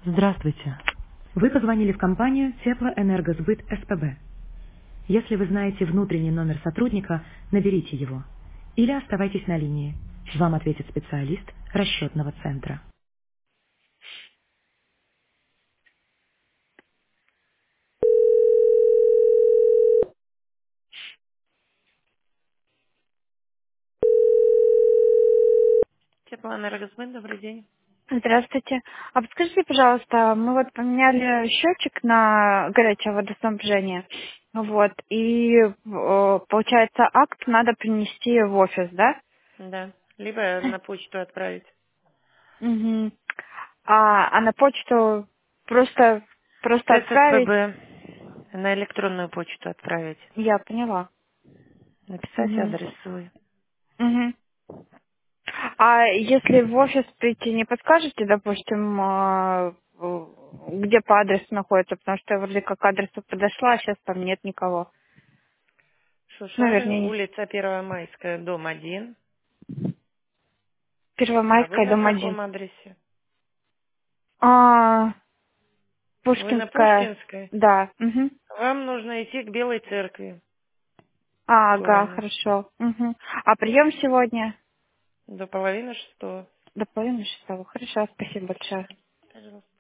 Здравствуйте. Вы позвонили в компанию Теплоэнергосбыт СПБ. Если вы знаете внутренний номер сотрудника, наберите его. Или оставайтесь на линии. Вам ответит специалист расчетного центра. Теплоэнергосбыт, добрый день. Здравствуйте. А подскажите, пожалуйста, мы вот поменяли счетчик на горячее водоснабжение, вот, и получается акт надо принести в офис, да? Да. Либо на почту отправить. Мгм. А на почту просто отправить? ТССПБ. На электронную почту отправить. Я поняла. Написать Мгм. адрес свой. Мгм. А если в офис прийти, не подскажете, допустим, где по адресу находится? Потому что я вроде как к адресу подошла, а сейчас там нет никого. Ну, Шушары, вернее, улица Первая Майская, дом 1. А вы Первомайская, на дом 1. каком адресе? А, Вы на Пушкинская, Пушкинской? да. Мгм. Вам нужно идти к Белой церкви в Ага, сторону. хорошо. Мгм. А прием сегодня До половины шестого. до половины шестого. Хорошо, спасибо большое. Пожалуйста.